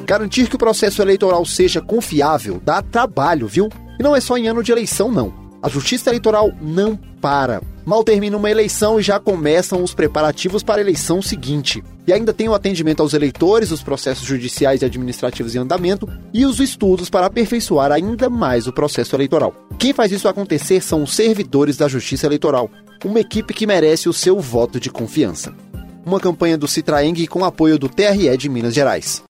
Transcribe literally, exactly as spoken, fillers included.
Garantir que o processo eleitoral seja confiável dá trabalho, viu? E não é só em ano de eleição, não. A Justiça Eleitoral não para. Mal termina uma eleição e já começam os preparativos para a eleição seguinte. E ainda tem o atendimento aos eleitores, os processos judiciais e administrativos em andamento e os estudos para aperfeiçoar ainda mais o processo eleitoral. Quem faz isso acontecer são os servidores da Justiça Eleitoral, uma equipe que merece o seu voto de confiança. Uma campanha do Citraeng com apoio do T R E de Minas Gerais.